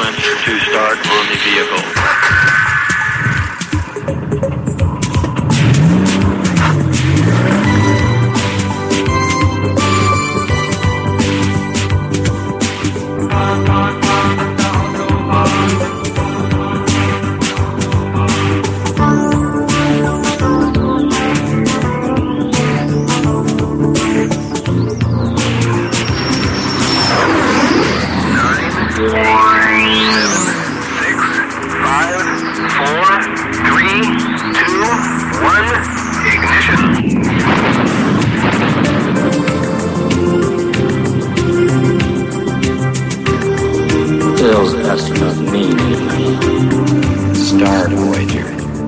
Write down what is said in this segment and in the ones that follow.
sequence to start on the vehicle. Bill's astronaut mean Star Voyager.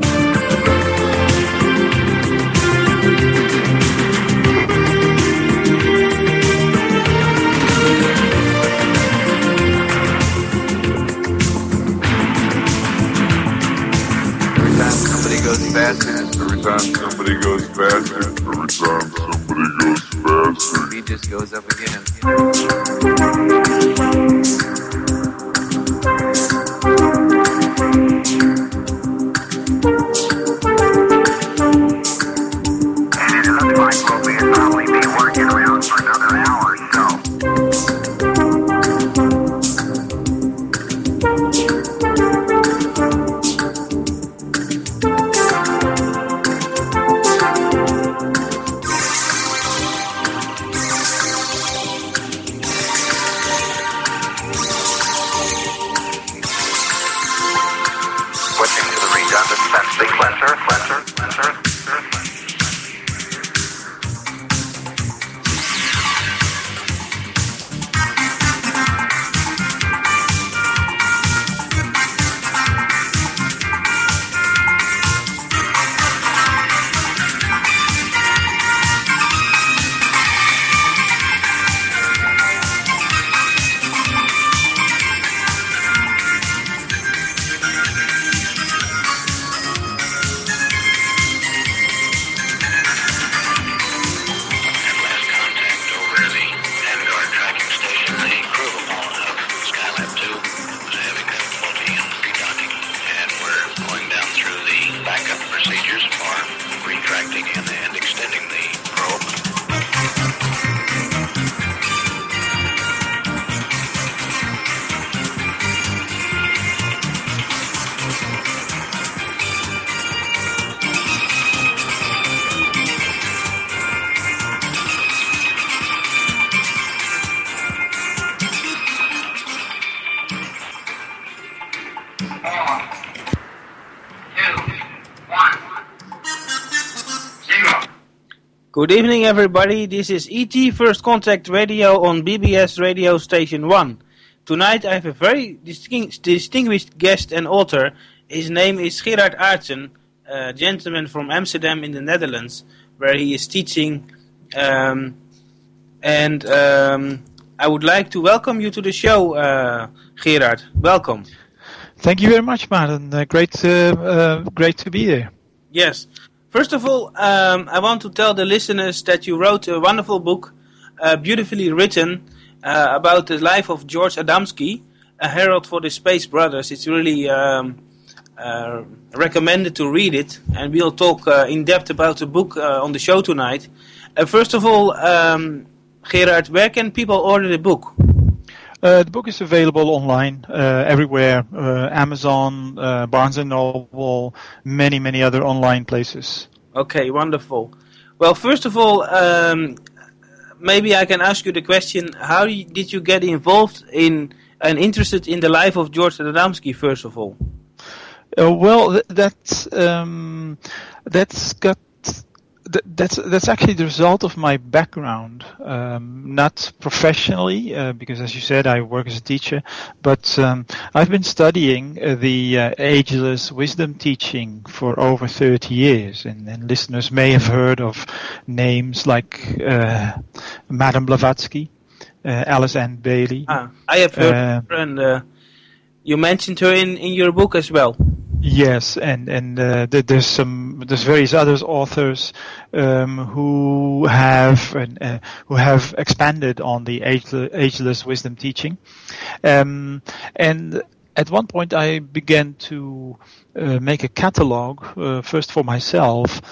Every time somebody goes faster, every time somebody goes faster, every time somebody goes faster, he just goes up again. Good evening, everybody. This is ET First Contact Radio on BBS Radio Station 1. Tonight I have a very distinguished guest and author. His name is Gerard Aartsen, a gentleman from Amsterdam in the Netherlands, where he is teaching. I would like to welcome you to the show, Gerard. Welcome. Thank you very much, Martin. Great to be there. Yes. First of all, I want to tell the listeners that you wrote a wonderful book, beautifully written, about the life of George Adamski, a herald for the Space Brothers. It's really recommended to read it, and we'll talk in depth about the book on the show tonight. First of all, Gerard, where can people order the book? The book is available online everywhere, Amazon, Barnes & Noble, many other online places. Okay, wonderful. Well, first of all, maybe I can ask you the question, how did you get involved in and interested in the life of George Adamski, first of all? That's actually the result of my background, not professionally, because as you said, I work as a teacher, but I've been studying the ageless wisdom teaching for over 30 years, and listeners may have heard of names like Madame Blavatsky, Alice Ann Bailey. I have heard of her, and you mentioned her in your book as well. Yes, and there's various other authors who have expanded on the ageless wisdom teaching, and at one point I began to make a catalog, first for myself,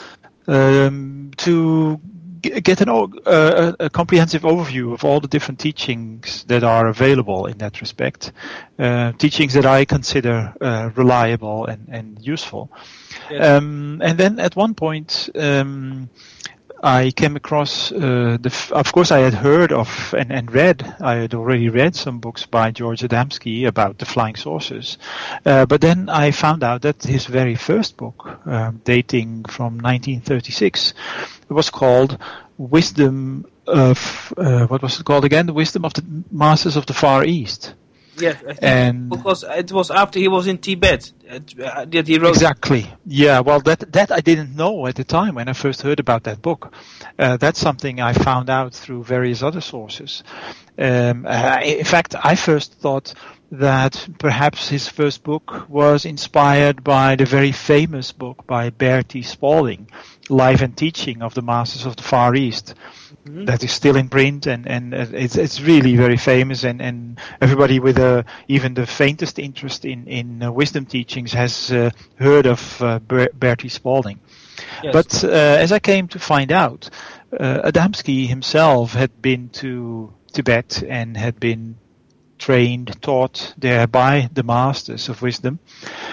to get a comprehensive overview of all the different teachings that are available in that respect, teachings that I consider reliable and useful. Yes. And then at one point, I came across, of course I had heard of and read, I had already read some books by George Adamski about the flying saucers, but then I found out that his very first book, dating from 1936, was called Wisdom of, what was it called again? The Wisdom of the Masters of the Far East. Yes, I think because it was after he was in Tibet that he wrote. Exactly. Yeah. Well, that I didn't know at the time when I first heard about that book. That's something I found out through various other sources. In fact, I first thought that perhaps his first book was inspired by the very famous book by Bertie Spalding, Life and Teaching of the Masters of the Far East. Mm-hmm. That is still in print, and it's really very famous, and everybody with even the faintest interest in wisdom teachings has heard of Bertie Spalding. Yes. But as I came to find out, Adamski himself had been to Tibet and had been taught there by the masters of wisdom.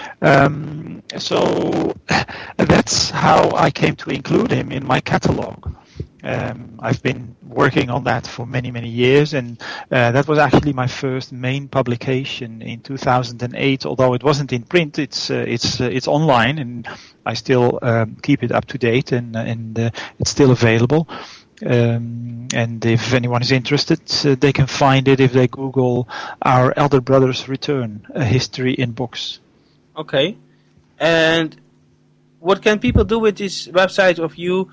So that's how I came to include him in my catalog. I've been working on that for many, many years, and that was actually my first main publication in 2008. Although it wasn't in print, it's online, and I still keep it up to date, and it's still available. And if anyone is interested, they can find it if they Google Our Elder Brother's Return, A History in Books. Okay. And what can people do with this website of you,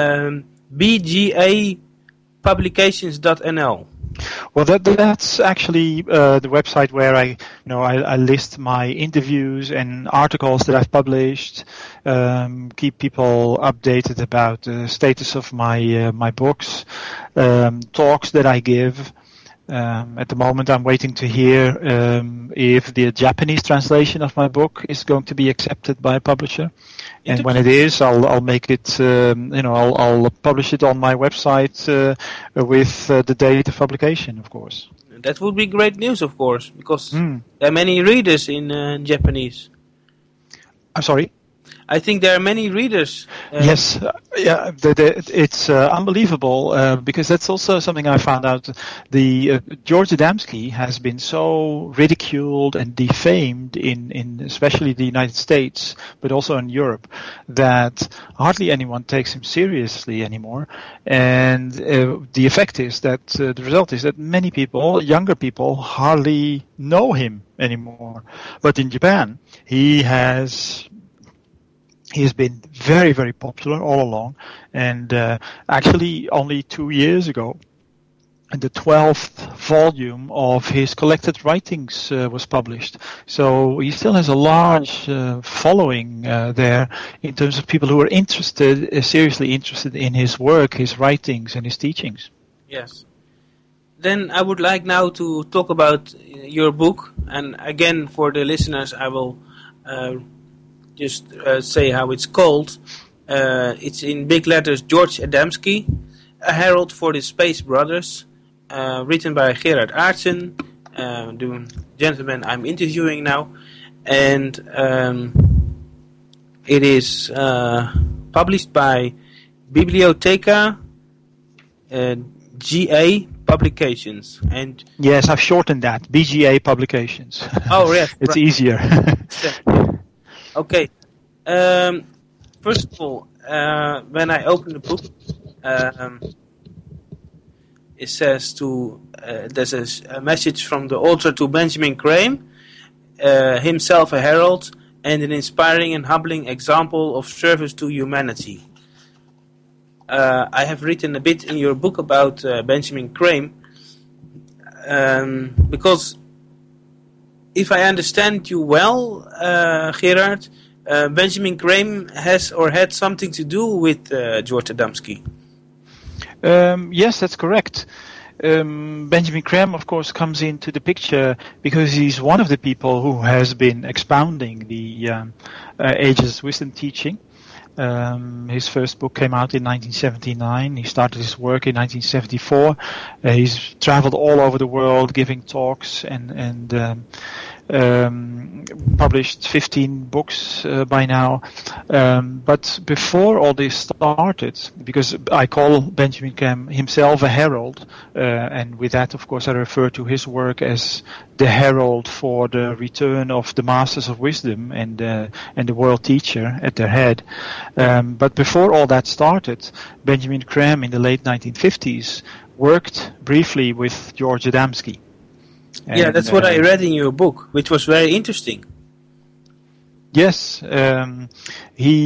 bgapublications.nl? Well, that's actually the website where I list my interviews and articles that I've published, keep people updated about the status of my books, talks that I give. At the moment, I'm waiting to hear if the Japanese translation of my book is going to be accepted by a publisher. And when it is, I'll make it. I'll publish it on my website with the date of publication, of course. That would be great news, of course, because there are many readers in Japanese. I'm sorry? I think there are many readers. Yes, it's unbelievable because that's also something I found out. George Adamski has been so ridiculed and defamed in especially the United States, but also in Europe, that hardly anyone takes him seriously anymore. And the effect is that the result is that many people, younger people, hardly know him anymore. But in Japan, he has been very, very popular all along, and actually only 2 years ago, the 12th volume of his collected writings was published. So he still has a large following there in terms of people who are seriously interested in his work, his writings, and his teachings. Yes. Then I would like now to talk about your book, and again for the listeners I will just say how it's called. It's in big letters, George Adamski, A Herald for the Space Brothers, written by Gerard Aartsen, the gentleman I'm interviewing now, and it is published by Bibliotheca GA Publications. And yes, I've shortened that, BGA Publications. Oh, yes. It's right. easier. Okay. First of all, when I open the book, it says there's a message from the author to Benjamin Crane, himself a herald and an inspiring and humbling example of service to humanity. I have written a bit in your book about Benjamin Crane, because if I understand you well, Gerard, Benjamin Crane has or had something to do with George Adamski. Yes, that's correct. Benjamin Creme, of course, comes into the picture because he's one of the people who has been expounding the Ageless Wisdom teaching. His first book came out in 1979. He started his work in 1974. He's traveled all over the world giving talks and published 15 books by now. But before all this started, because I call Benjamin Creme himself a herald, and with that, of course, I refer to his work as the herald for the return of the Masters of Wisdom and the World Teacher at their head. But before all that started, Benjamin Creme in the late 1950s worked briefly with George Adamski. Yeah, that's what I read in your book, which was very interesting. Yes, he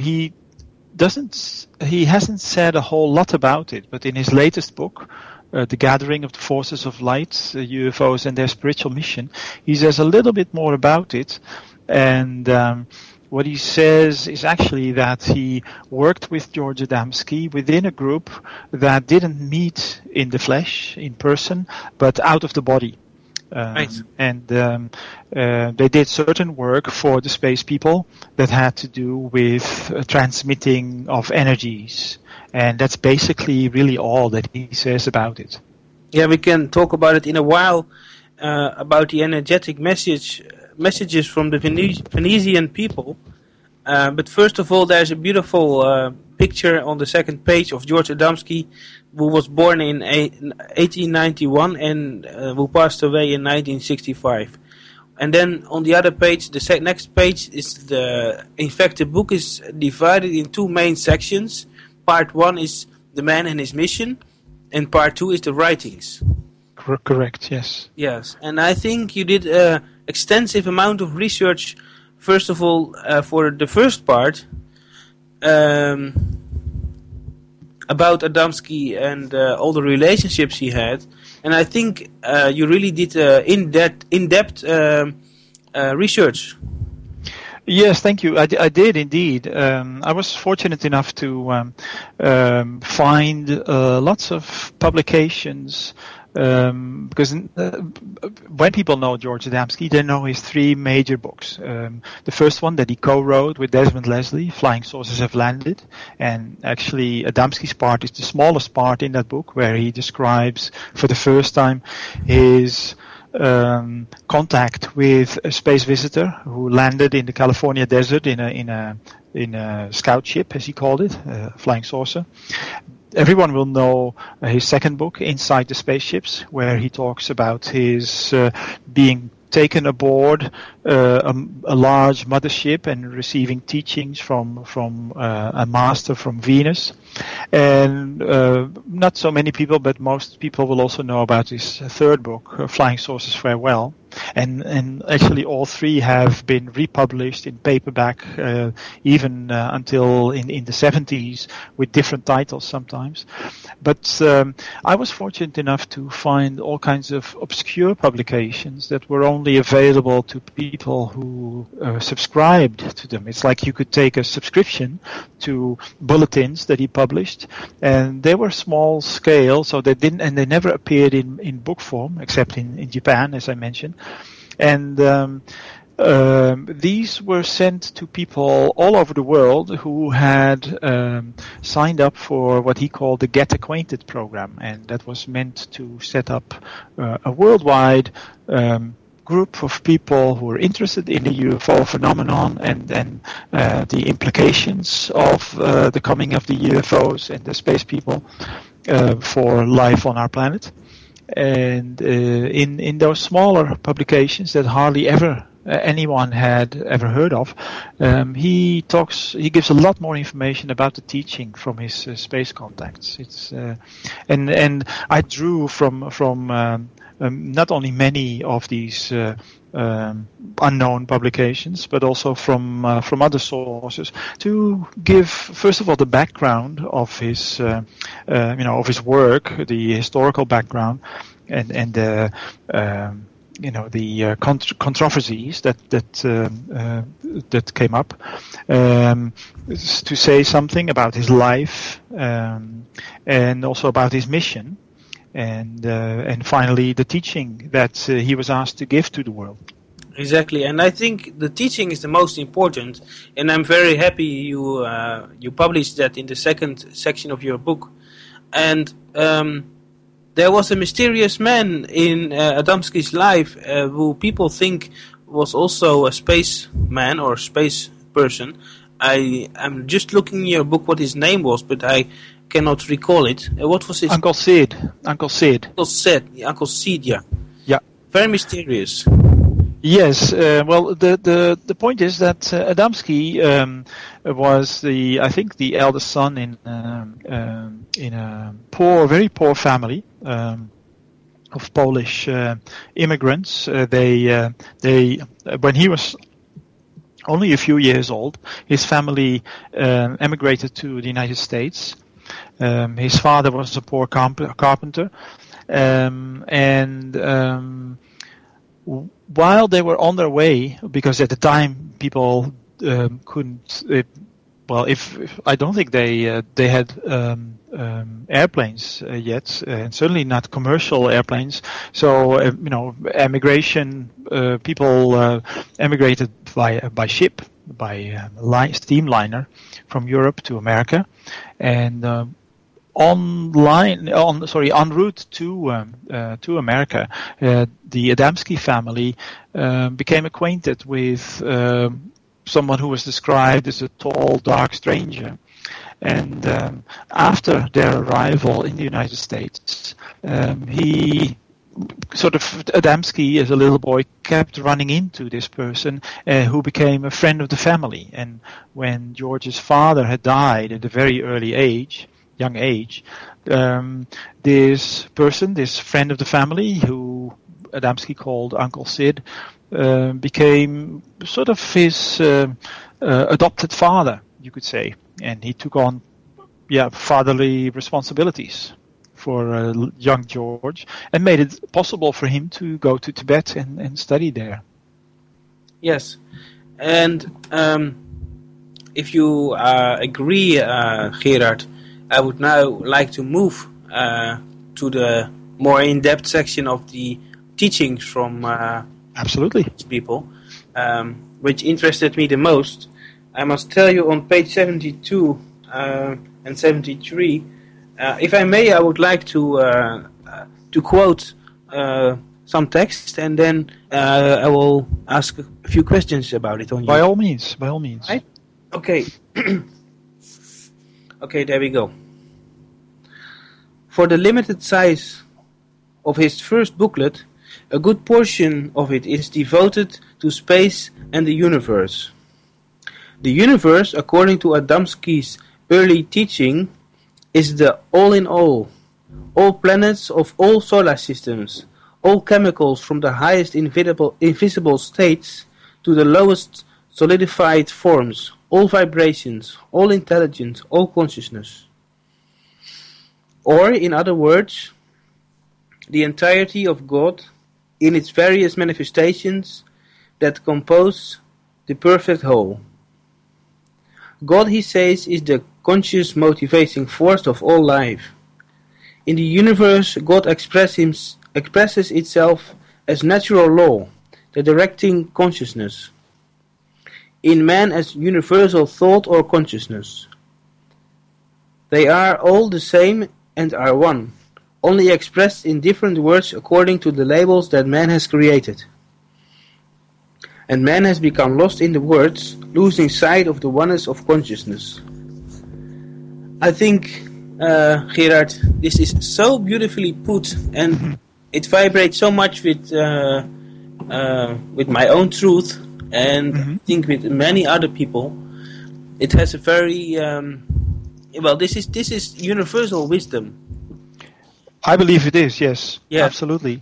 hasn't said a whole lot about it, but in his latest book, The Gathering of the Forces of Light, UFOs and Their Spiritual Mission, he says a little bit more about it, and what he says is actually that he worked with George Adamski within a group that didn't meet in the flesh, in person, but out of the body. Right. And they did certain work for the space people that had to do with transmitting of energies. And that's basically really all that he says about it. Yeah, we can talk about it in a while, about the energetic messages from the Venetian people. But first of all, there's a beautiful picture on the second page of George Adamski, who was born in 1891 and who passed away in 1965. And then on the other page, the next page is in fact the book is divided in two main sections. Part 1 is the man and his mission, and part 2 is the writings. Correct, yes. Yes, and I think you did extensive amount of research, first of all, for the first part, about Adamski and all the relationships he had, and I think you really did in-depth research. Yes, thank you. I did indeed. I was fortunate enough to find lots of publications. Because when people know George Adamski, they know his 3 major books. The first one that he co-wrote with Desmond Leslie, Flying Saucers Have Landed, and actually Adamski's part is the smallest part in that book, where he describes for the first time his contact with a space visitor who landed in the California desert in a scout ship, as he called it, flying saucer. Everyone will know his second book, Inside the Spaceships, where he talks about his being taken aboard a large mothership and receiving teachings from a master from Venus. And not so many people, but most people will also know about his third book, Flying Saucers Farewell. And actually all 3 have been republished in paperback, even until in the 70s, with different titles sometimes. But I was fortunate enough to find all kinds of obscure publications that were only available to people who subscribed to them. It's like you could take a subscription to bulletins that he published, and they were small scale, so they never appeared in book form, except in Japan, as I mentioned. And these were sent to people all over the world who had signed up for what he called the Get Acquainted program, and that was meant to set up a worldwide group of people who were interested in the UFO phenomenon and the implications of the coming of the UFOs and the space people for life on our planet. And in those smaller publications that hardly ever anyone had ever heard of, he gives a lot more information about the teaching from his space contacts. It's and I drew from not only many of these unknown publications, but also from other sources, to give first of all the background of his of his work, the historical background, and the controversies that came up, to say something about his life and also about his mission. and finally the teaching that he was asked to give to the world. Exactly, and I think the teaching is the most important, and I'm very happy you published that in the second section of your book. And there was a mysterious man in Adamski's life who people think was also a spaceman or space person. I'm just looking in your book what his name was, but I cannot recall it. What was his? Uncle Sid. Uncle Sid, yeah. Yeah. Very mysterious. Yes, well, the point is that Adamski was I think the eldest son in a very poor family of Polish immigrants. They when he was only a few years old, his family emigrated to the United States. His father was a poor carpenter, while they were on their way, because at the time people couldn't. If I don't think they had airplanes yet, and certainly not commercial airplanes. So emigration people emigrated by ship, by steamliner from Europe to America, and en route to America, the Adamski family became acquainted with someone who was described as a tall, dark stranger. And after their arrival in the United States, Adamski, as a little boy, kept running into this person who became a friend of the family. And when George's father had died at a very young age, this person, this friend of the family, who Adamski called Uncle Sid, became sort of his adopted father, you could say, and he took on fatherly responsibilities for young George, and made it possible for him to go to Tibet and study there. Yes, and if you agree, Gerard, I would now like to move to the more in-depth section of the teachings from absolutely people, which interested me the most. I must tell you, on page 72 and 73, if I may, I would like to quote some text, and then I will ask a few questions about it on you. By all means. Right? Okay. Okay, there we go. For the limited size of his first booklet, a good portion of it is devoted to space and the universe. The universe, according to Adamski's early teaching, is the all-in-all. All planets of all solar systems, all chemicals from the highest invisible states to the lowest solidified forms, all vibrations, all intelligence, all consciousness. Or, in other words, the entirety of God in its various manifestations that compose the perfect whole. God, he says, is the conscious motivating force of all life. In the universe, God expresses itself as natural law, the directing consciousness. In man as universal thought or consciousness. They are all the same and are one, only expressed in different words according to the labels that man has created. And man has become lost in the words, losing sight of the oneness of consciousness. I think, Gerard, this is so beautifully put, and it vibrates so much with my own truth, and I think with many other people. It has a very this is universal wisdom. I believe it is, yes, yeah. Absolutely.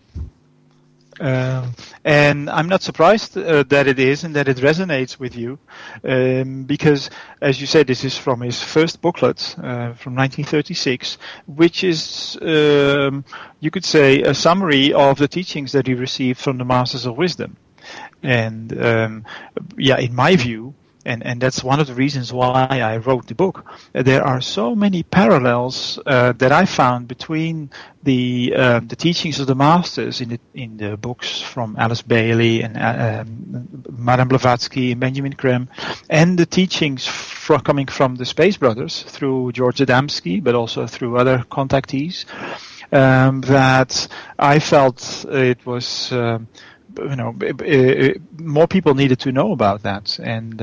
And I'm not surprised that it is and that it resonates with you, because, as you said, this is from his first booklet from 1936, which is, you could say, a summary of the teachings that he received from the Masters of Wisdom. And, in my view, and that's one of the reasons why I wrote the book. There are so many parallels that I found between the teachings of the masters in the books from Alice Bailey and Madame Blavatsky and Benjamin Creme, and the teachings coming from the Space Brothers through George Adamski, but also through other contactees, that I felt it was. More people needed to know about that, and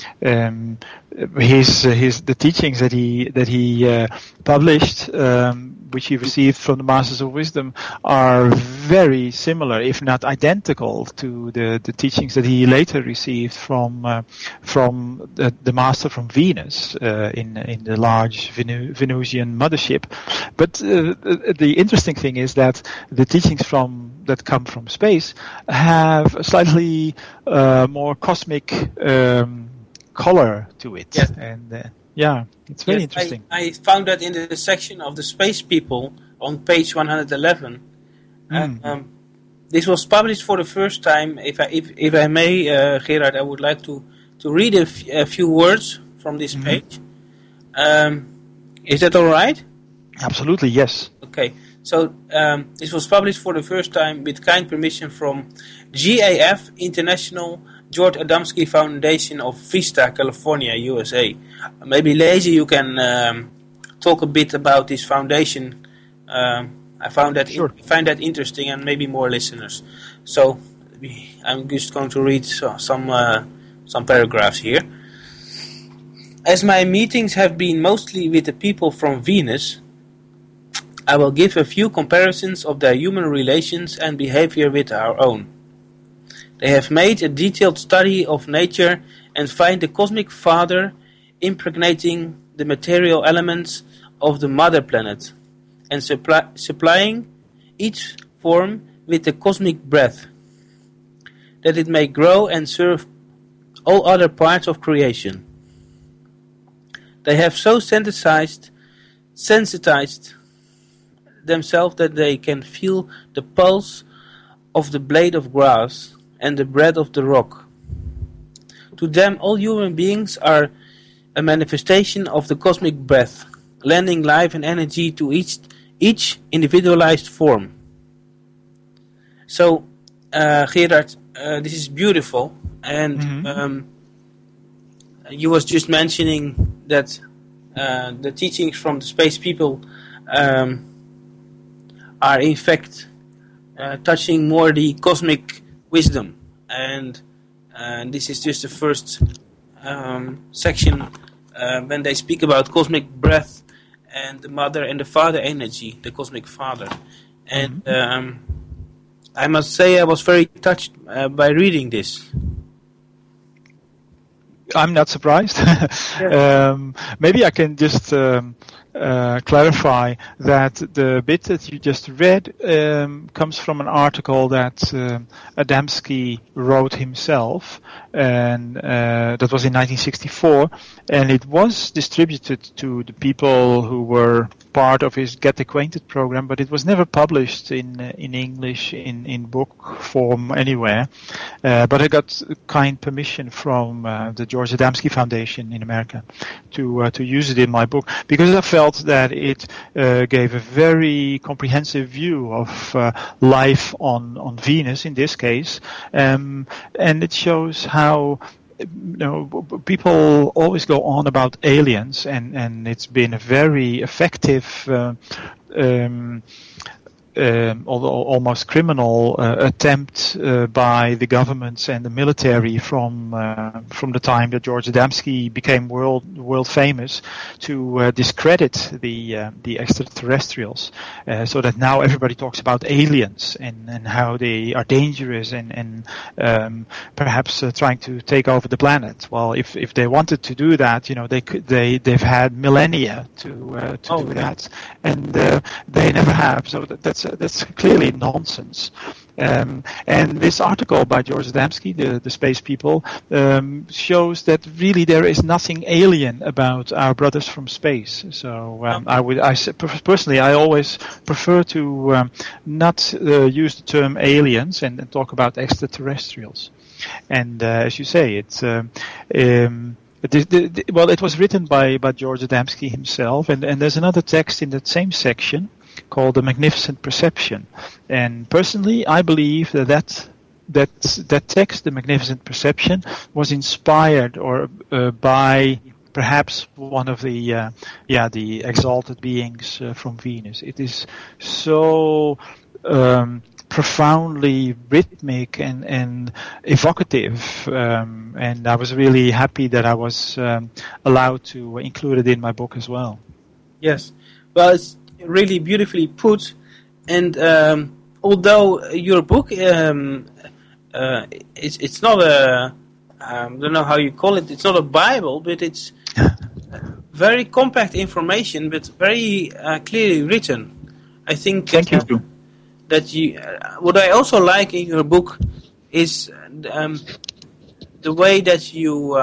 the teachings that he published, which he received from the Masters of Wisdom, are very similar, if not identical, to the teachings that he later received from the Master from Venus in the large Venusian mothership. But the interesting thing is that the teachings that come from space have a slightly more cosmic color to it. Yes. And it's very interesting. I found that in the section of the space people on page 111. This was published for the first time. If I may, Gerard, I would like to read a few words from this page. Is that all right? Absolutely, yes. Okay. So this was published for the first time with kind permission from GAF International George Adamski Foundation of Vista, California, USA. Maybe Lazy, you can talk a bit about this foundation. I find that interesting, and maybe more listeners. So I'm just going to read some paragraphs here. As my meetings have been mostly with the people from Venus, I will give a few comparisons of their human relations and behavior with our own. They have made a detailed study of nature and find the cosmic father impregnating the material elements of the mother planet and supplying each form with the cosmic breath, that it may grow and serve all other parts of creation. They have so sensitized themselves that they can feel the pulse of the blade of grass and the breath of the rock. To them, all human beings are a manifestation of the cosmic breath, lending life and energy to each individualized form. So, Gerard, this is beautiful, and you was just mentioning that the teachings from the space people are in fact touching more the cosmic wisdom, and this is just the first section when they speak about cosmic breath and the mother and the father energy, the cosmic father. And I must say I was very touched by reading this. I'm not surprised. Maybe I can just clarify that the bit that you just read comes from an article that Adamski wrote himself, and that was in 1964, and it was distributed to the people who were part of his Get Acquainted program, but it was never published in English in book form anywhere. But I got kind permission from the George Adamski Foundation in America to use it in my book, because I felt that it gave a very comprehensive view of life on Venus in this case, and it shows how people always go on about aliens, and it's been a very effective although almost criminal attempt by the governments and the military from the time that George Adamski became world famous to discredit the extraterrestrials, so that now everybody talks about aliens and how they are dangerous and perhaps trying to take over the planet. Well, if they wanted to do that, they've had millennia to do that, and they never have. So that's clearly nonsense. And this article by George Adamski, the space people, shows that really there is nothing alien about our brothers from space. So personally, I always prefer to not use the term aliens and talk about extraterrestrials. And as you say, it's Well, it was written by George Adamski himself, and there's another text in that same section called The Magnificent Perception. And personally, I believe that text, The Magnificent Perception, was inspired by perhaps one of the exalted beings from Venus. It is so profoundly rhythmic and evocative, and I was really happy that I was allowed to include it in my book as well. Yes, well, it's really beautifully put, and although your book it's not a I don't know how you call it. It's not a Bible, but it's very compact information, but very clearly written. I think. Thank you. That you, what I also like in your book is the way that you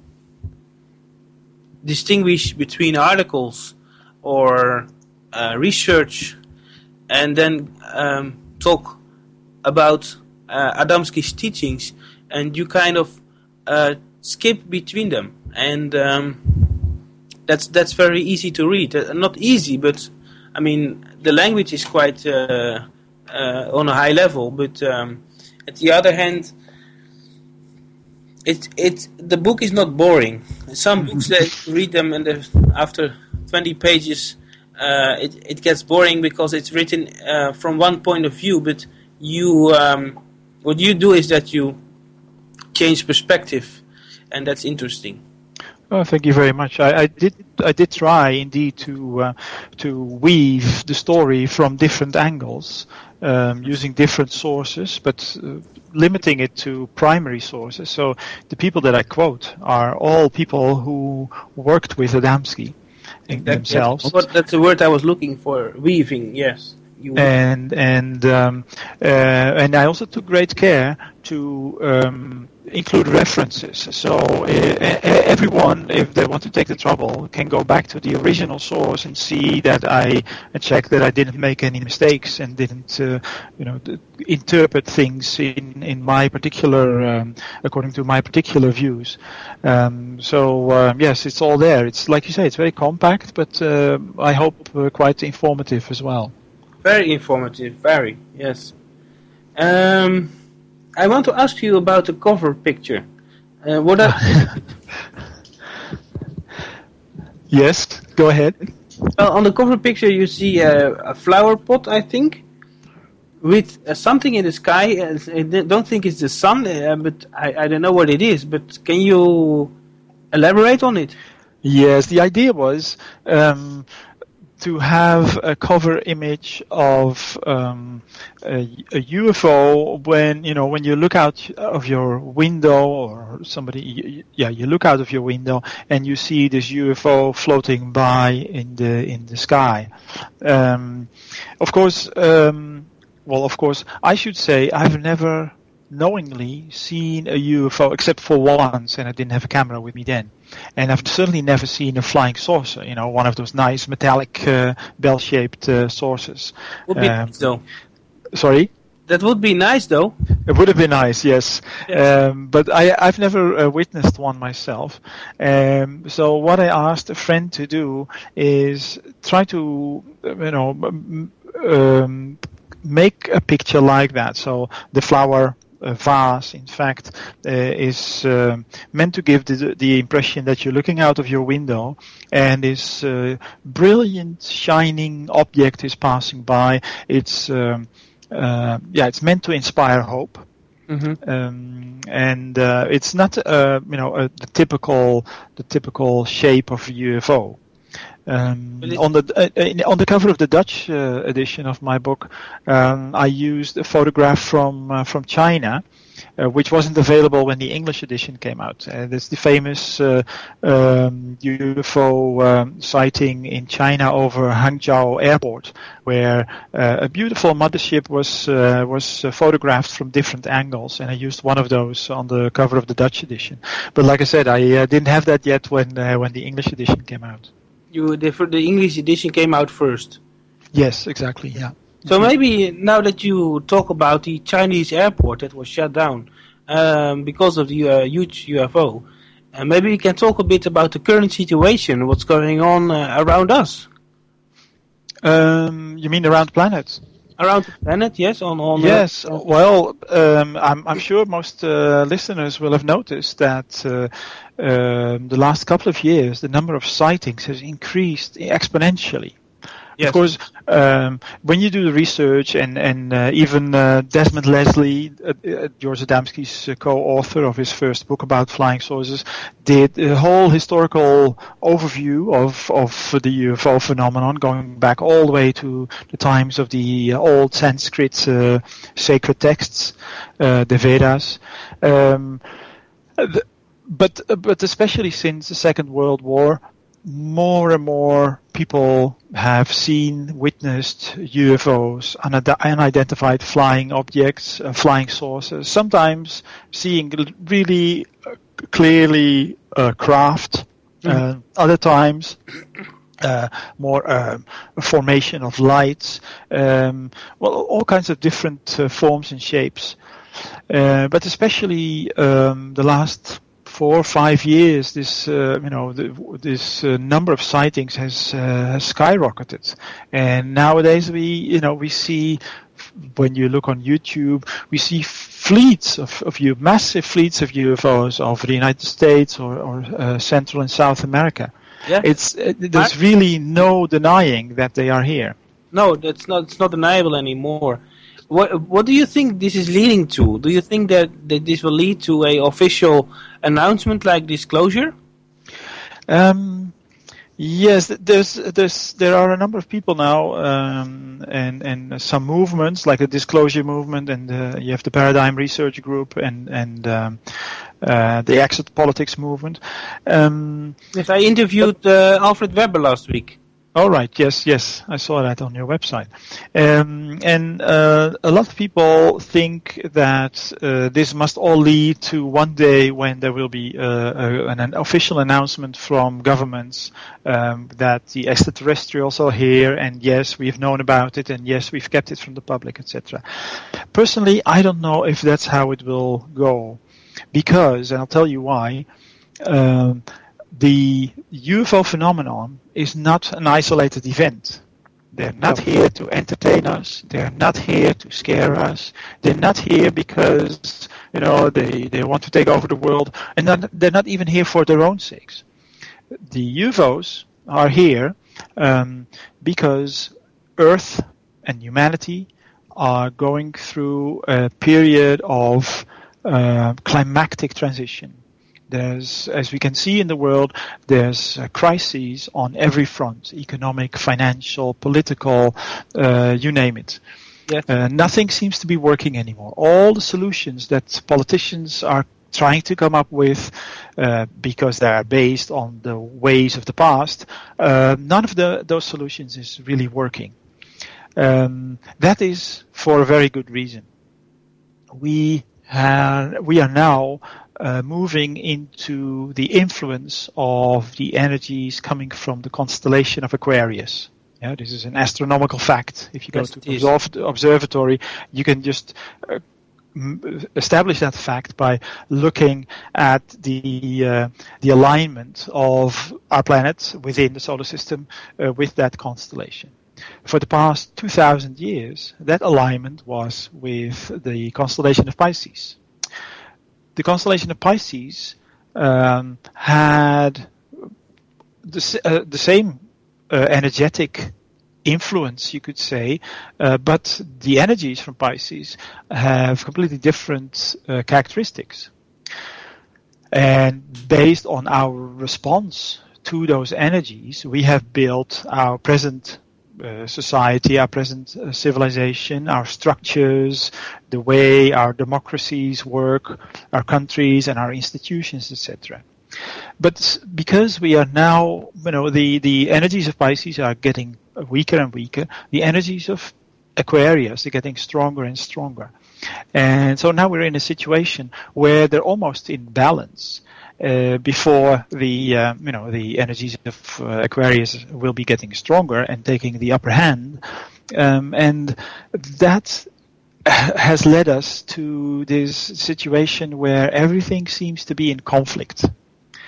distinguish between articles or research, and then talk about Adamski's teachings, and you kind of skip between them, and that's very easy to read. Not easy, but I mean the language is quite on a high level. But at the other hand, the book is not boring. Some books that read them and after 20 pages, it gets boring because it's written from one point of view. But you, what you do is that you change perspective, and that's interesting. Oh, thank you very much. I did try indeed to weave the story from different angles, using different sources, but limiting it to primary sources. So the people that I quote are all people who worked with Adamski themselves. That's the word I was looking for. Weaving, yes. And I also took great care to include references. So everyone, if they want to take the trouble, can go back to the original source and see that I check that I didn't make any mistakes and didn't, interpret things in my particular, according to my particular views. Yes, it's all there. It's like you say, it's very compact, but I hope quite informative as well. Very informative, very, yes. I want to ask you about the cover picture. Yes, go ahead. Well, on the cover picture you see a flower pot, I think, with something in the sky. I don't think it's the sun, but I don't know what it is. But can you elaborate on it? Yes, the idea was to have a cover image of a UFO when you look out of your window, or you look out of your window and you see this UFO floating by in the sky. Of course, I should say I've never knowingly seen a UFO except for once, and I didn't have a camera with me then. And I've certainly never seen a flying saucer, one of those nice metallic bell-shaped saucers. Would be nice, though. Sorry? That would be nice, though. It would have been nice, yes. But I've never witnessed one myself. So what I asked a friend to do is try to, make a picture like that. So the flower vase, in fact, is meant to give the impression that you're looking out of your window and this brilliant, shining object is passing by. It's it's meant to inspire hope. Mm-hmm. And it's not the typical shape of a UFO. On the cover of the Dutch edition of my book, I used a photograph from China, which wasn't available when the English edition came out. That's the famous UFO sighting in China over Hangzhou Airport, where a beautiful mothership was photographed from different angles, and I used one of those on the cover of the Dutch edition. But like I said, I didn't have that yet when the English edition came out. The English edition came out first. Yes, exactly. Yeah. So maybe now that you talk about the Chinese airport that was shut down because of the huge UFO, maybe we can talk a bit about the current situation, what's going on around us. You mean around the planet? Around the planet, yes. Yes. Well, I'm sure most listeners will have noticed that the last couple of years, the number of sightings has increased exponentially. Yes. Of course, when you do the research, and even Desmond Leslie, George Adamski's co-author of his first book about flying saucers, did a whole historical overview of the UFO phenomenon, going back all the way to the times of the old Sanskrit sacred texts, the Vedas. But especially since the Second World War, more and more people have seen, witnessed UFOs, unidentified flying objects, flying saucers, sometimes seeing really clearly craft, other times more formation of lights, all kinds of different forms and shapes. But especially the last 4 or 5 years, this this number of sightings has skyrocketed, and nowadays we see, when you look on YouTube, we see fleets of massive fleets of UFOs over the United States or Central and South America. Yeah. There's really no denying that they are here. No, it's not deniable anymore. What do you think this is leading to? Do you think that this will lead to a official announcement like disclosure? Yes, there are a number of people now, and some movements like the Disclosure Movement, and you have the Paradigm Research Group, and the Exit Politics Movement. Yes, I interviewed Alfred Weber last week. All right. Yes, I saw that on your website. And a lot of people think that this must all lead to one day when there will be an official announcement from governments that the extraterrestrials are here, and yes, we've known about it, and yes, we've kept it from the public, etc. Personally, I don't know if that's how it will go, because, and I'll tell you why, the UFO phenomenon is not an isolated event. They're not here to entertain us. They're not here to scare us. They're not here because, they want to take over the world. And they're not even here for their own sakes. The UFOs are here because Earth and humanity are going through a period of climactic transition. There's, as we can see in the world, there's crises on every front: economic, financial, political, you name it. Yes. Nothing seems to be working anymore. All the solutions that politicians are trying to come up with, because they are based on the ways of the past, none of those solutions is really working. That is for a very good reason. We are now moving into the influence of the energies coming from the constellation of Aquarius. Yeah, this is an astronomical fact. If you go to the observatory, you can just establish that fact by looking at the alignment of our planet within the solar system with that constellation. For the past 2,000 years, that alignment was with the constellation of Pisces. The constellation of Pisces had the same energetic influence, you could say, but the energies from Pisces have completely different characteristics. And based on our response to those energies, we have built our present society, our present civilization, our structures, the way our democracies work, our countries and our institutions, etc. But because we are now, the energies of Pisces are getting weaker and weaker, the energies of Aquarius are getting stronger and stronger. And so now we're in a situation where they're almost in balance. Before the energies of Aquarius will be getting stronger and taking the upper hand, and that has led us to this situation where everything seems to be in conflict.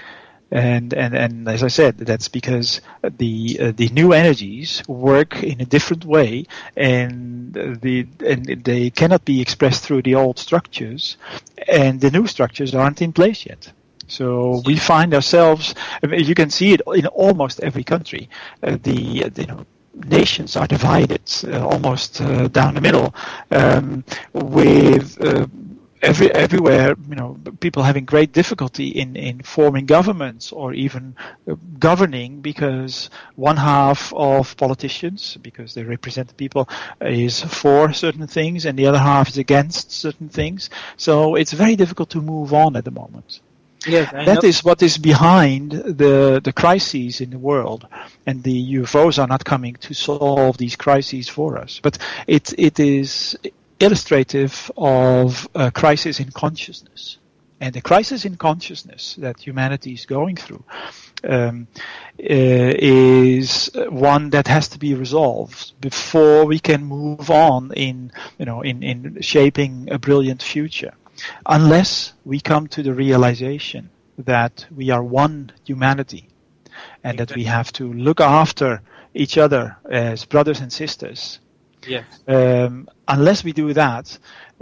And as I said, that's because the new energies work in a different way, and they cannot be expressed through the old structures, and the new structures aren't in place yet. So we find ourselves, you can see it in almost every country. Nations are divided almost down the middle, with everywhere, people having great difficulty in forming governments or even governing, because one half of politicians, because they represent the people, is for certain things and the other half is against certain things. So it's very difficult to move on at the moment. Yes, that is what is behind the crises in the world, and the UFOs are not coming to solve these crises for us. But it is illustrative of a crisis in consciousness, and the crisis in consciousness that humanity is going through is one that has to be resolved before we can move on in shaping a brilliant future. Unless we come to the realization that we are one humanity and that we have to look after each other as brothers and sisters. Yes. Unless we do that,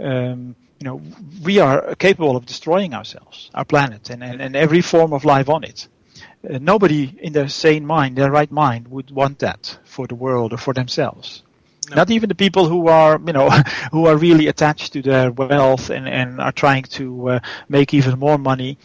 we are capable of destroying ourselves, our planet, and every form of life on it. Nobody in their sane mind, their right mind, would want that for the world or for themselves. No. Not even the people who are, who are really attached to their wealth and are trying to make even more money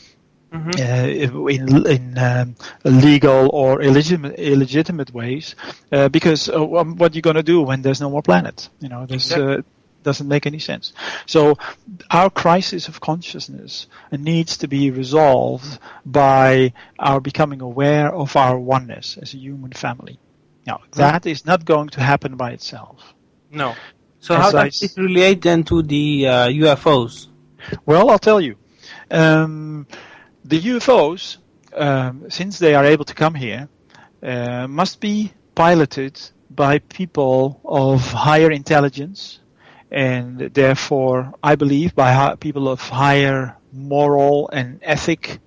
in legal or illegitimate ways. Because what are you going to do when there's no more planet? This doesn't make any sense. So our crisis of consciousness needs to be resolved by our becoming aware of our oneness as a human family. Now, that is not going to happen by itself. No. So how does it relate then to the UFOs? Well, I'll tell you. The UFOs, since they are able to come here, must be piloted by people of higher intelligence, and therefore, I believe, by people of higher moral and ethic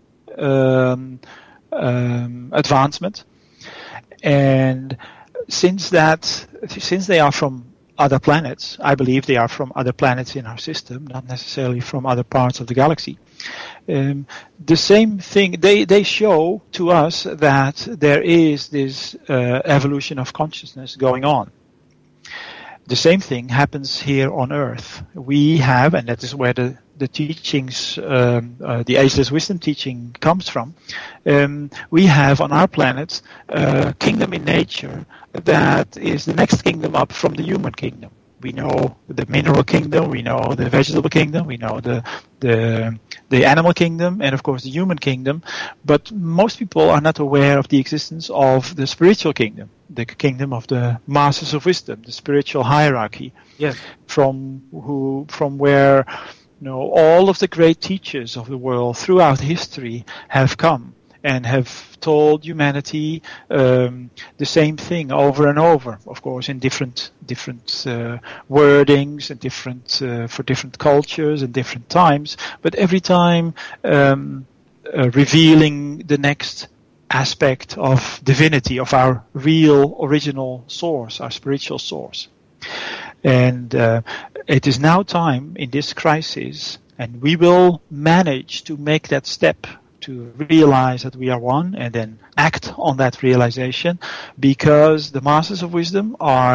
advancement. And since they are from other planets, I believe they are from other planets in our system, not necessarily from other parts of the galaxy. The same thing, they show to us that there is this evolution of consciousness going on. The same thing happens here on Earth. We have, and that is where the teachings, the Ageless Wisdom teaching comes from, we have on our planet a kingdom in nature that is the next kingdom up from the human kingdom. We know the mineral kingdom, we know the vegetable kingdom, we know the animal kingdom, and of course the human kingdom, but most people are not aware of the existence of the spiritual kingdom, the kingdom of the Masters of Wisdom, the spiritual hierarchy, yes, from where all of the great teachers of the world throughout history have come and have told humanity the same thing over and over, of course, in different wordings and for different cultures and different times, but every time revealing the next aspect of divinity, of our real original source, our spiritual source. And it is now time in this crisis, and we will manage to make that step to realize that we are one and then act on that realization, because the Masters of Wisdom are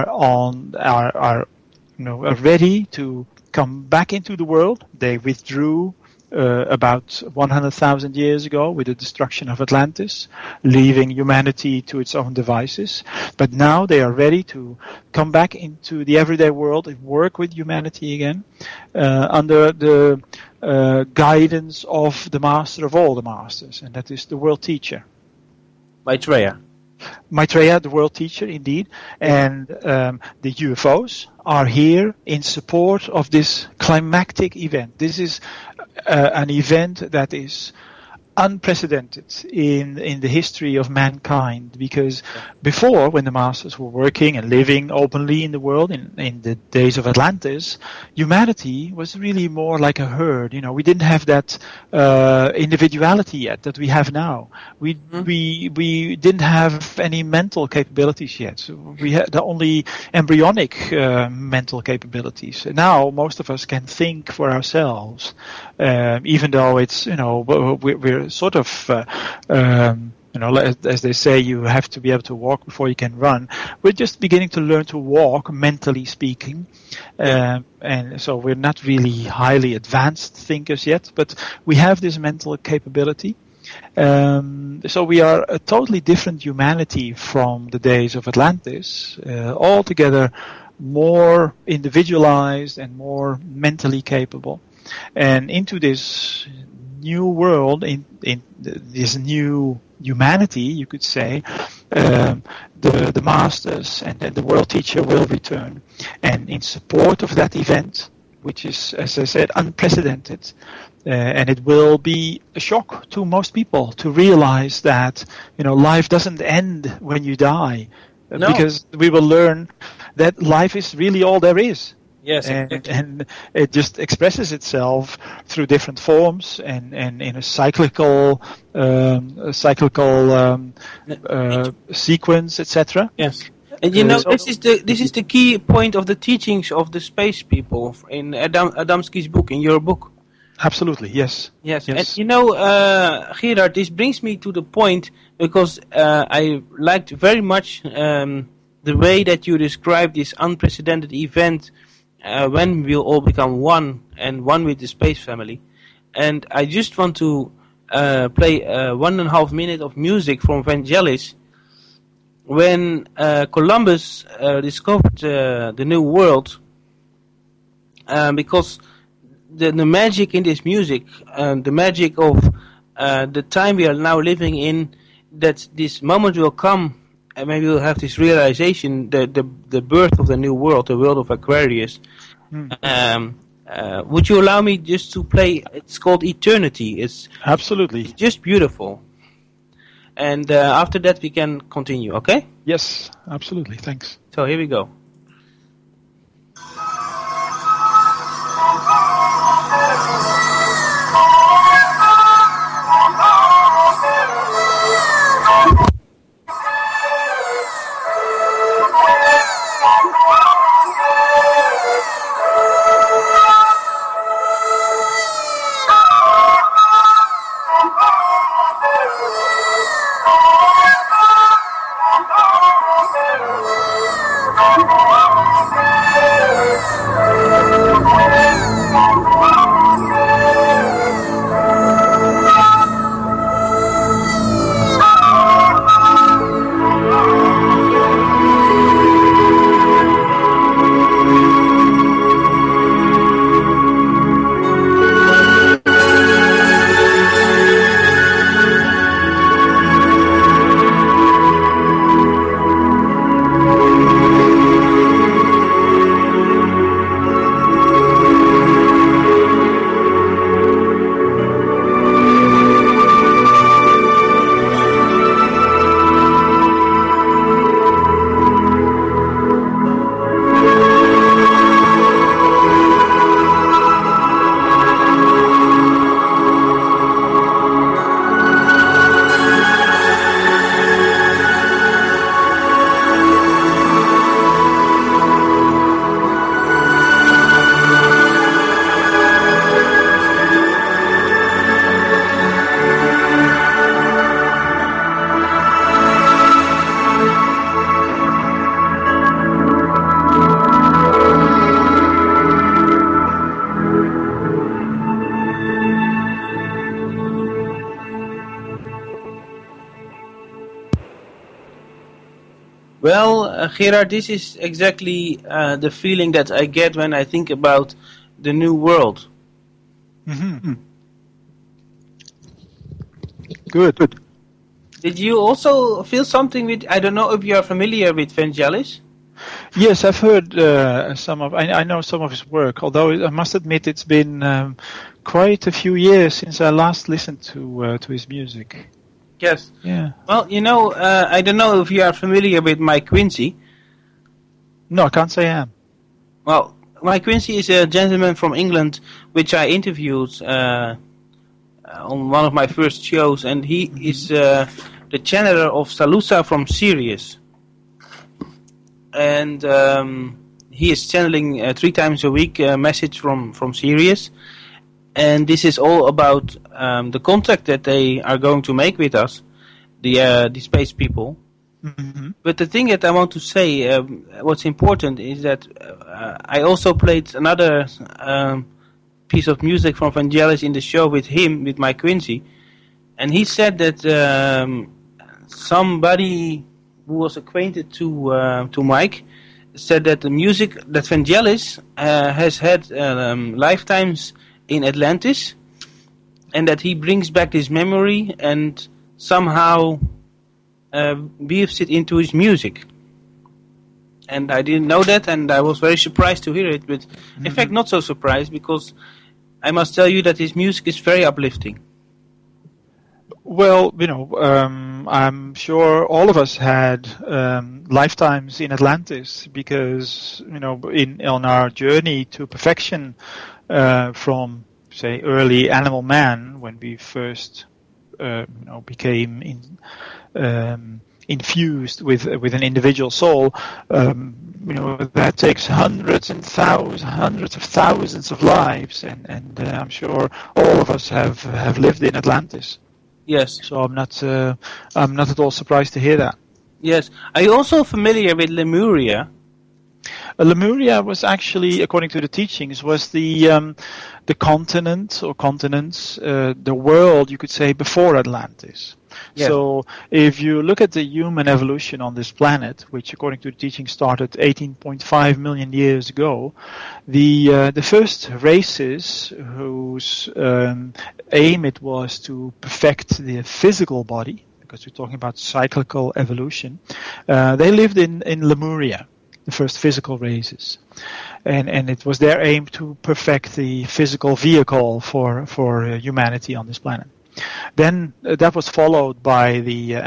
ready to come back into the world. They withdrew about 100,000 years ago with the destruction of Atlantis, leaving humanity to its own devices. But now they are ready to come back into the everyday world and work with humanity again under the guidance of the Master of all the Masters, and that is the World Teacher. Maitreya, the World Teacher, indeed. And the UFOs are here in support of this climactic event. This is an event that is unprecedented in the history of mankind, because before, when the masters were working and living openly in the world in the days of Atlantis, humanity was really more like a herd. We didn't have that individuality yet that we have now. We didn't have any mental capabilities yet. We had only embryonic mental capabilities. Now most of us can think for ourselves, even though it's we're sort of, as they say, you have to be able to walk before you can run. We're just beginning to learn to walk, mentally speaking. And so we're not really highly advanced thinkers yet, but we have this mental capability. So we are a totally different humanity from the days of Atlantis, altogether more individualized and more mentally capable. And into this new world, in this new humanity, you could say, the masters and the world teacher will return. And in support of that event, which is, as I said, unprecedented, and it will be a shock to most people to realize that life doesn't end when you die, because we will learn that life is really all there is. Yes, and it just expresses itself through different forms and in a cyclical sequence, etc. Yes, and this is the key point of the teachings of the space people in Adamski's book, in your book. Absolutely, yes. Yes. And Gerard, this brings me to the point, because I liked very much the way that you described this unprecedented event. When we'll all become one, and one with the space family. And I just want to play 1.5 minutes of music from Vangelis. When Columbus discovered the New World, because the magic in this music, the magic of the time we are now living in, that this moment will come, and maybe we'll have this realization, the birth of the new world, the world of Aquarius. Would you allow me just to play? It's called Eternity. It's absolutely, it's just beautiful. And after that we can continue, okay? Yes, absolutely. Thanks. So here we go. Well, Gerard, this is exactly the feeling that I get when I think about the new world. Mm-hmm. Good. Did you also feel something with, I don't know if you are familiar with Vangelis? Yes, I've heard some of. I know some of his work. Although I must admit, it's been quite a few years since I last listened to his music. Yes. Yeah. Well, I don't know if you are familiar with Mike Quincy. No, I can't say I am. Well, Mike Quincy is a gentleman from England, which I interviewed on one of my first shows, and he is the channeler of Salusa from Sirius. And he is channeling 3 times a week a message from Sirius. And this is all about the contact that they are going to make with us, the space people. Mm-hmm. But the thing that I want to say, what's important is that I also played another piece of music from Vangelis in the show with Mike Quincy. And he said that somebody who was acquainted to Mike said that the music that Vangelis has had lifetimes in Atlantis, and that he brings back this memory and somehow weaves it into his music. And I didn't know that, and I was very surprised to hear it, but in fact not so surprised, because I must tell you that his music is very uplifting. Well, I'm sure all of us had lifetimes in Atlantis, because on our journey to perfection, from say early animal man, when we first became infused with an individual soul, that takes hundreds of thousands of lives, and I'm sure all of us have lived in Atlantis. Yes. So I'm not at all surprised to hear that. Yes. Are you also familiar with Lemuria? Lemuria was actually, according to the teachings, was the continent or continents, the world, you could say, before Atlantis. Yes. So if you look at the human evolution on this planet, which according to the teaching started 18.5 million years ago, the first races whose aim it was to perfect the physical body, because we're talking about cyclical evolution, they lived in Lemuria, the first physical races. And it was their aim to perfect the physical vehicle for humanity on this planet. Then that was followed by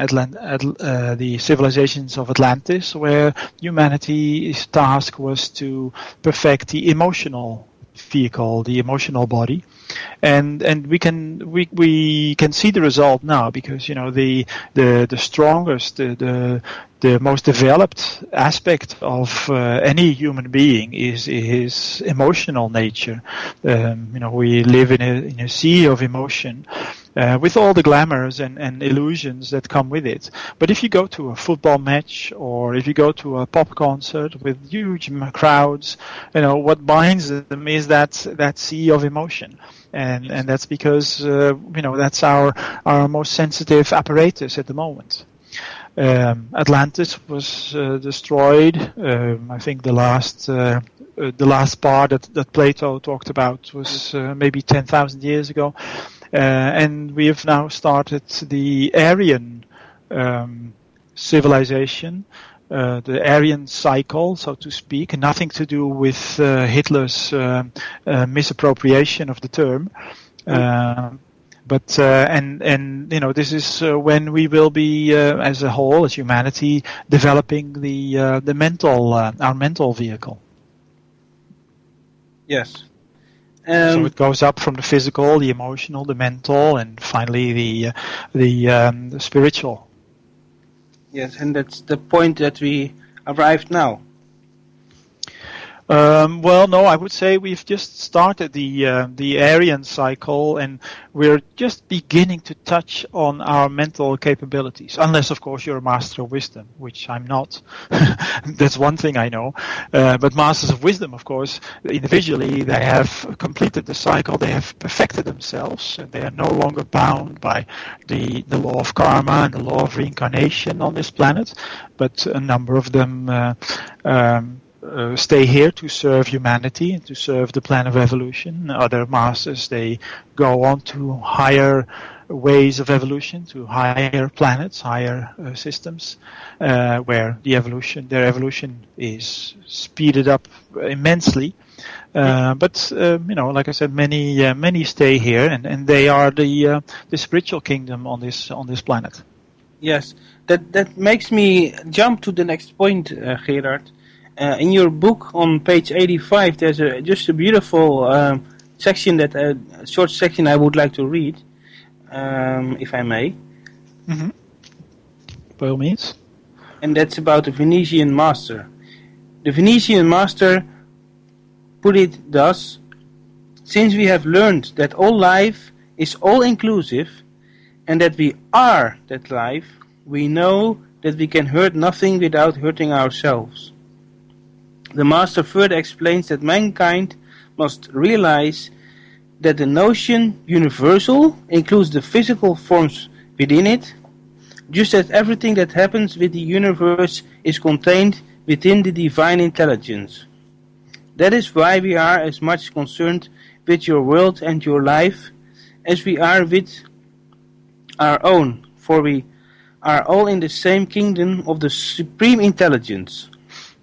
the civilizations of Atlantis, where humanity's task was to perfect the emotional vehicle, the emotional body, and we can see the result now, because the strongest, the most developed aspect of any human being is his emotional nature. We live in a sea of emotion, with all the glamours and illusions that come with it. But if you go to a football match, or if you go to a pop concert with huge crowds, what binds them is that sea of emotion. And that's because that's our most sensitive apparatus at the moment. Atlantis was destroyed. I think the last part that Plato talked about was maybe 10,000 years ago, and we have now started the Aryan civilization, the Aryan cycle, so to speak, nothing to do with Hitler's misappropriation of the term. But this is when we will be, as a whole, as humanity, developing the mental, our mental vehicle. Yes. So it goes up from the physical, the emotional, the mental, and finally the spiritual. Yes, and that's the point that we arrived now. Well, no, I would say we've just started the Aryan cycle, and we're just beginning to touch on our mental capabilities. Unless, of course, you're a master of wisdom, which I'm not. That's one thing I know. But masters of wisdom, of course, individually, they have completed the cycle. They have perfected themselves, and they are no longer bound by the law of karma and the law of reincarnation on this planet. But a number of them stay here to serve humanity and to serve the plan of evolution. Other masters, they go on to higher ways of evolution, to higher planets, higher systems, where their evolution is speeded up immensely. But like I said, many stay here, and they are the spiritual kingdom on this planet. Yes, that makes me jump to the next point, Gerard. In your book on page 85, there's just a beautiful short section I would like to read, if I may. Mm-hmm. By all means. And that's about the Venetian master. The Venetian master put it thus: since we have learned that all life is all-inclusive, and that we are that life, we know that we can hurt nothing without hurting ourselves. The master further explains that mankind must realize that the notion universal includes the physical forms within it, just as everything that happens with the universe is contained within the divine intelligence. That is why we are as much concerned with your world and your life as we are with our own, for we are all in the same kingdom of the supreme intelligence.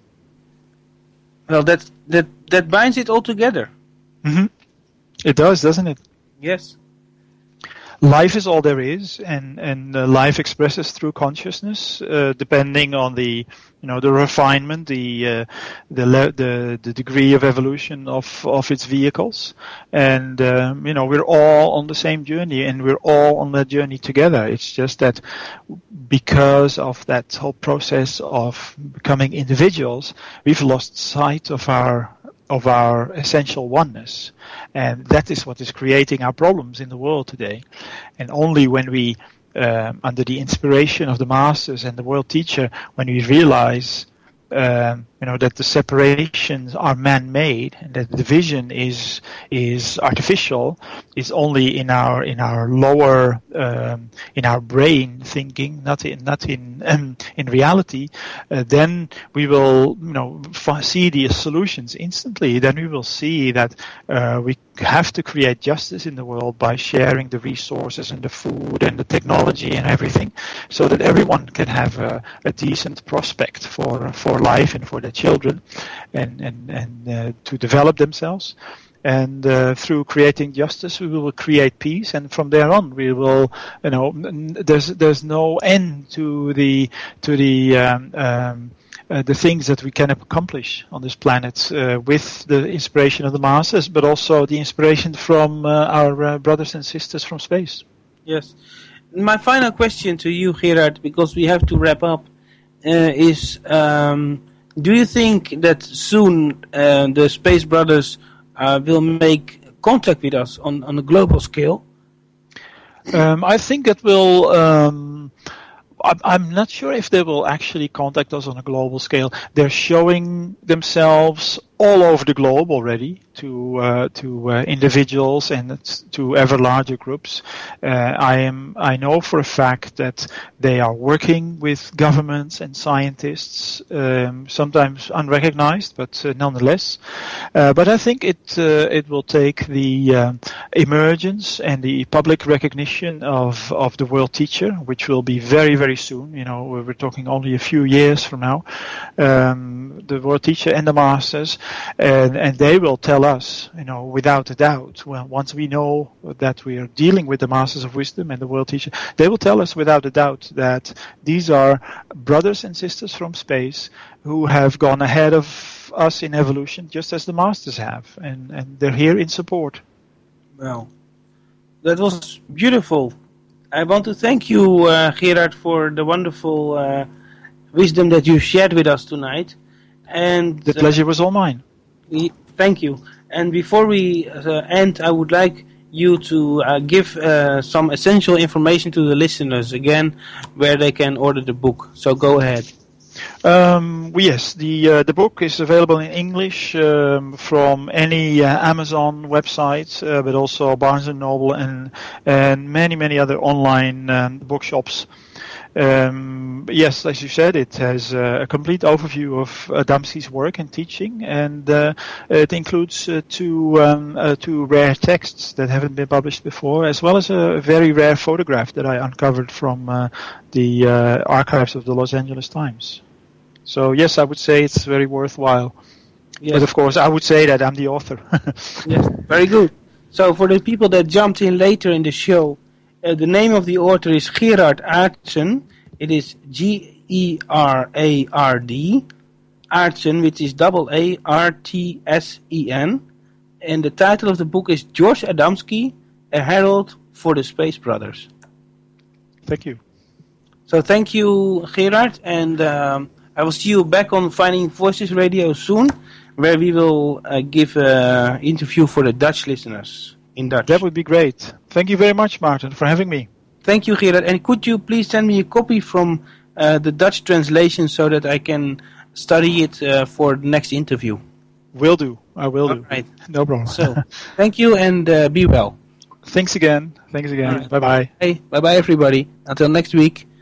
Well, that binds it all together. Mm-hmm. It does, doesn't it? Yes. Life is all there is, and life expresses through consciousness, depending on the refinement, the degree of evolution of its vehicles, and we're all on the same journey, and we're all on that journey together. It's just that because of that whole process of becoming individuals, we've lost sight of our essential oneness, and that is what is creating our problems in the world today. And only when we, under the inspiration of the masters and the world teacher, when we realize that the separations are man-made, and that the division is artificial, is only in our lower in our brain thinking, not in reality, then we will see the solutions instantly. Then we will see that we have to create justice in the world by sharing the resources and the food and the technology and everything, so that everyone can have a decent prospect for life and for their children, and to develop themselves. And through creating justice, we will create peace, and from there on, we will, there's no end to the things that we can accomplish on this planet with the inspiration of the masters, but also the inspiration from our brothers and sisters from space. Yes. My final question to you, Gerard, because we have to wrap up, is: do you think that soon the Space Brothers will make contact with us on a global scale? I think it will. I'm not sure if they will actually contact us on a global scale. They're showing themselves all over the globe already to individuals and to ever larger groups. I know for a fact that they are working with governments and scientists, sometimes unrecognized, but nonetheless. But I think it will take the emergence and the public recognition of the world teacher, which will be very, very soon. We're talking only a few years from now. The world teacher and the masters. And they will tell us, without a doubt, once we know that we are dealing with the Masters of Wisdom and the World Teacher, they will tell us without a doubt that these are brothers and sisters from space who have gone ahead of us in evolution, just as the Masters have, and they're here in support. Well, that was beautiful. I want to thank you, Gerard, for the wonderful wisdom that you shared with us tonight. And the pleasure was all mine. Thank you. And before we end, I would like you to give some essential information to the listeners again, where they can order the book. So go ahead. Yes, the book is available in English from any Amazon website, but also Barnes & Noble and many other online bookshops. Yes, as you said, it has a complete overview of Adamski's work and teaching, and it includes two rare texts that haven't been published before, as well as a very rare photograph that I uncovered from the archives of the Los Angeles Times. So yes, I would say it's very worthwhile. Yes. But of course, I would say that I'm the author. Yes, very good. So for the people that jumped in later in the show, the name of the author is Gerard Aartsen. It is Gerard, Aartsen, which is Aartsen. And the title of the book is George Adamski, A Herald for the Space Brothers. Thank you. So thank you, Gerard, and I will see you back on Finding Voices Radio soon, where we will give an interview for the Dutch listeners in Dutch. That would be great. Thank you very much, Martin, for having me. Thank you, Gerard. And could you please send me a copy from the Dutch translation so that I can study it for the next interview? Will do. I will do. Right. No problem. So, thank you and be well. Thanks again. Right. Bye-bye. Hey, bye-bye, everybody. Until next week.